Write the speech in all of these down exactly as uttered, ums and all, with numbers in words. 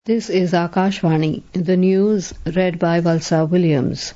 This is Akashvani, the news read by Valsa Williams.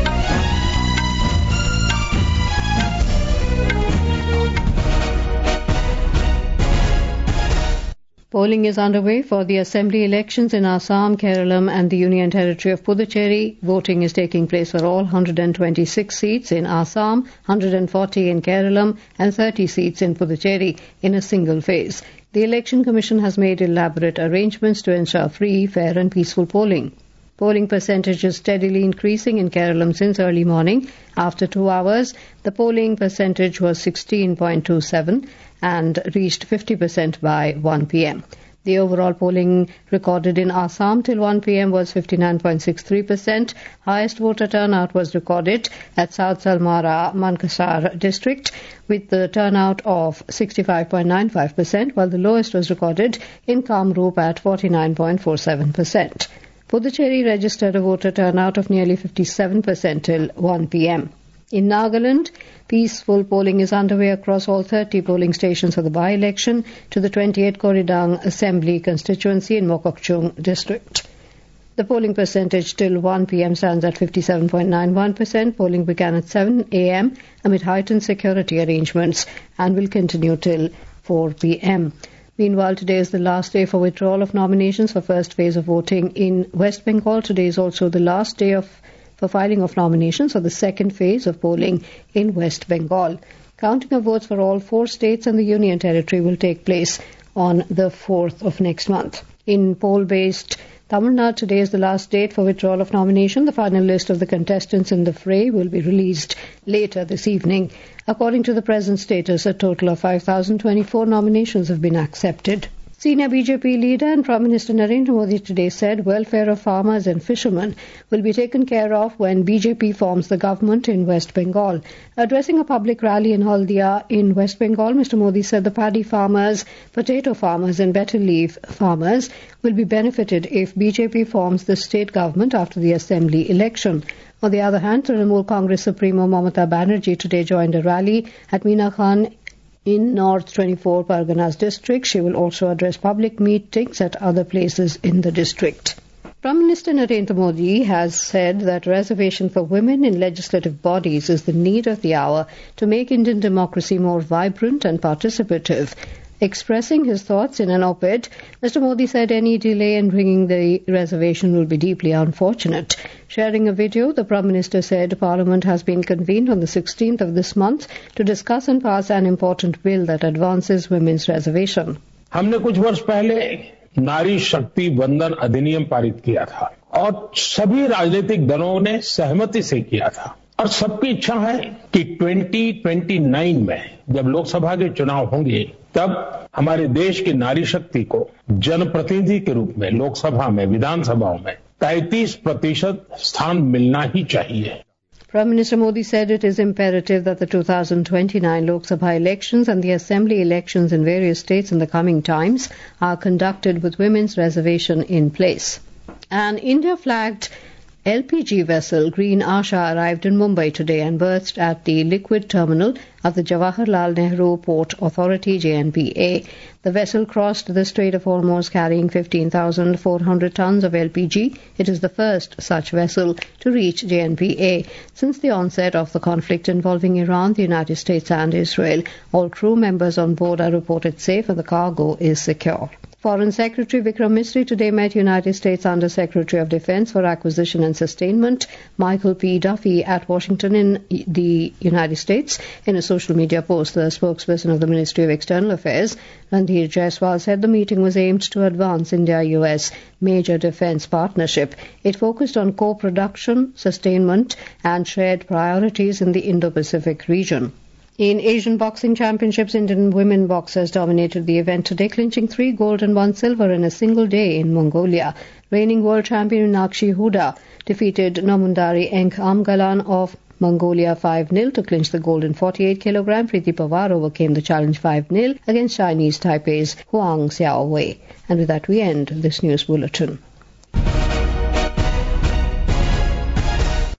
Polling is underway for the assembly elections in Assam, Kerala and the Union Territory of Puducherry. Voting is taking place for all one hundred twenty-six seats in Assam, one hundred forty in Kerala and thirty seats in Puducherry in a single phase. The Election Commission has made elaborate arrangements to ensure free, fair and peaceful polling. Polling percentage is steadily increasing in Kerala since early morning. After two hours, the polling percentage was sixteen point two seven and reached fifty percent by one p m. The overall polling recorded in Assam till one p m was fifty-nine point six three percent. Highest voter turnout was recorded at South Salmara, Mankasar district with the turnout of sixty-five point nine five percent, while the lowest was recorded in Kamrup at forty-nine point four seven percent. Puducherry registered a voter turnout of nearly fifty-seven percent till one p m. In Nagaland, peaceful polling is underway across all thirty polling stations for the by-election to the twenty-eight Koridang Assembly constituency in Mokokchung district. The polling percentage till one p m stands at fifty-seven point nine one percent. Polling began at seven a m amid heightened security arrangements and will continue till four p m. Meanwhile, today is the last day for withdrawal of nominations for first phase of voting in West Bengal. Today is also the last day of for filing of nominations for the second phase of polling in West Bengal. Counting of votes for all four states and the Union Territory will take place on the fourth of next month. In poll-based Tamil Nadu, today is the last date for withdrawal of nomination. The final list of the contestants in the fray will be released later this evening. According to the present status, a total of five thousand twenty-four nominations have been accepted. Senior B J P leader and Prime Minister Narendra Modi today said welfare of farmers and fishermen will be taken care of when B J P forms the government in West Bengal. Addressing a public rally in Haldia in West Bengal, Mister Modi said the paddy farmers, potato farmers and betel leaf farmers will be benefited if B J P forms the state government after the assembly election. On the other hand, Trinamool Congress Supremo Mamata Banerjee today joined a rally at Meena Khan in North twenty-four Parganas district. She will also address public meetings at other places in the district. Prime Minister Narendra Modi has said that reservation for women in legislative bodies is the need of the hour to make Indian democracy more vibrant and participative. Expressing his thoughts in an op-ed, Mister Modi said any delay in bringing the reservation will be deeply unfortunate. Sharing a video, the Prime Minister said Parliament has been convened on the sixteenth of this month to discuss and pass an important bill that advances women's reservation. हमने कुछ वर्ष पहले नारी शक्ति वंदन अधिनियम पारित किया था और सभी राजनीतिक दलों ने सहमति से किया था और सबकी इच्छा है कि ट्वेंटी ट्वेंटी नाइन में जब लोकसभा के चुनाव होंगे तब हमारे देश की नारी शक्ति को जनप्रतिनिधि के रूप में लोकसभा में विधानसभाओं में तैंतीस प्रतिशत स्थान मिलना ही चाहिए. Prime Minister Modi said it is imperative that the two thousand twenty-nine Lok Sabha elections and the assembly elections in various states in the coming times are conducted with women's reservation in place. An India-flagged L P G vessel Green Asha arrived in Mumbai today and berthed at the liquid terminal of the Jawaharlal Nehru Port Authority J N P A. The vessel crossed the Strait of Hormuz carrying fifteen thousand four hundred tons of L P G. It is the first such vessel to reach J N P A since the onset of the conflict involving Iran, the United States and Israel. All crew members on board are reported safe and the cargo is secure. Foreign Secretary Vikram Misri today met United States Under Secretary of Defense for Acquisition and Sustainment Michael P. Duffy at Washington in the United States. In a social media post, the spokesperson of the Ministry of External Affairs, Randhir Jaiswal, said the meeting was aimed to advance India-U S major defense partnership. It focused on co-production, sustainment and shared priorities in the Indo-Pacific region. In Asian Boxing Championships, Indian women boxers dominated the event today, clinching three gold and one silver in a single day in Mongolia. Reigning world champion Nakshi Huda defeated Namundari Enk Amgalan of Mongolia five nil to clinch the gold in forty-eight kilogram. Preeti Pawar overcame the challenge five nil against Chinese Taipei's Huang Xiaowei. And with that we end this news bulletin.